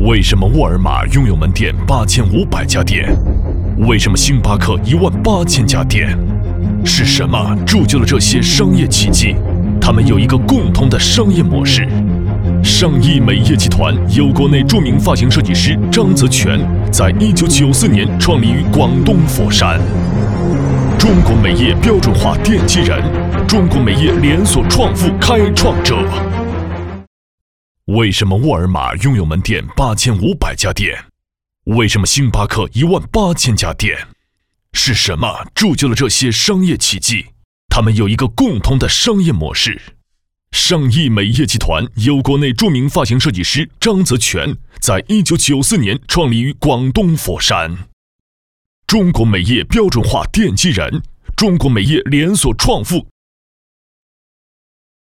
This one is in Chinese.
为什么沃尔玛拥有门店8500家店？为什么星巴克18000家店？是什么铸就了这些商业奇迹？他们有一个共同的商业模式。上亿美业集团由国内著名发型设计师张泽全在1994年创立于广东佛山。中国美业标准化奠基人，中国美业连锁创富开创者。为什么沃尔玛拥有门店8500家店？为什么星巴克18000家店？是什么铸就了这些商业奇迹？他们有一个共同的商业模式。上亿美业集团由国内著名发型设计师张泽全在1994年创立于广东佛山。中国美业标准化奠基人，中国美业连锁创富